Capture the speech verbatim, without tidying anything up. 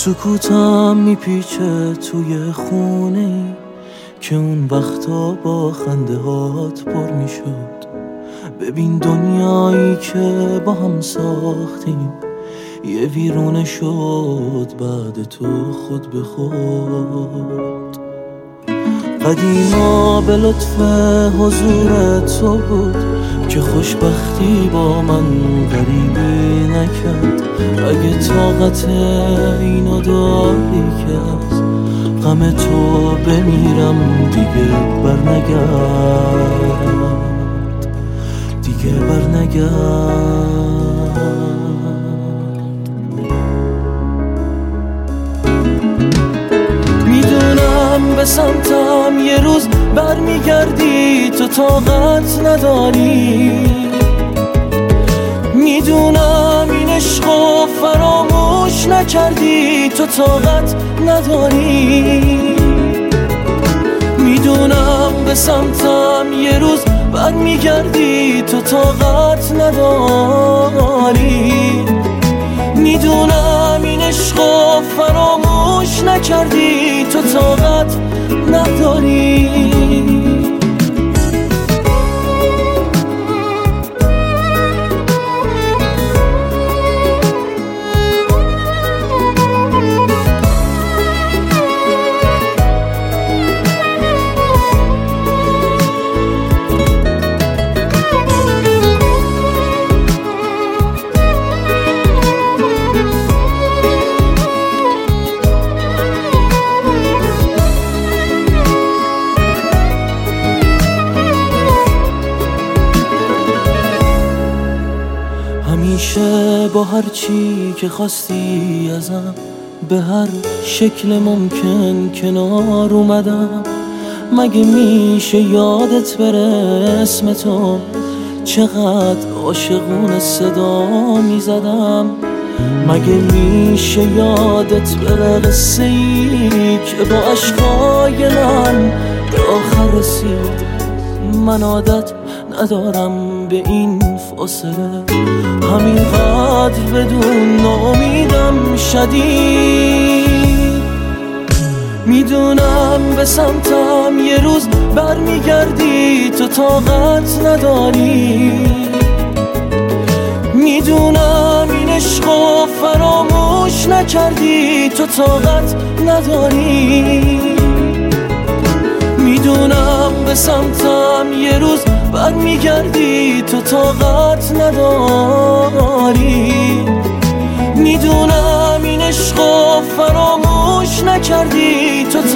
سکوتم میپیچه توی خونه ای که اون وقتا با خنده هات پر میشد. ببین دنیایی که با هم ساختیم یه ویرونه شد بعد تو خود به خود. قدیما به لطف حضور تو بود که خوشبختی با من غریبی نکرد. اگه طاقت اینو داری که از غم تو بمیرم دیگه برنگرد، دیگه برنگرد. میدونم به سمتم یه روز برمیگردی، تو طاقت نداری. میدونم این عشقو فراموش نکردی، تو طاقت نداری. میدونم به سمتم یه روز برمیگردی، تو طاقت نداری. میدونم این عشقو فراموش نکردی، تو طاقت نداری. همیشه با هر چی که خواستی ازم به هر شکل ممکن کنار اومدم. مگه میشه یادت بره اسم تو، چقدر عاشقونه صدا میزدم. مگه میشه یادت بره قصه ای که با عشقای من به آخر رسید. من عادت ندارم به این فاصله، همینقدر بدون ناامیدم شدید. میدونم به سمتم یه روز برمیگردی، تو طاقت نداری. میدونم این عشقو فراموش نکردی، تو طاقت نداری. میدونم به سمتم یه روز برمیگردی، تو طاقت نداری. میدونم این عشقو فراموش نکردی، تو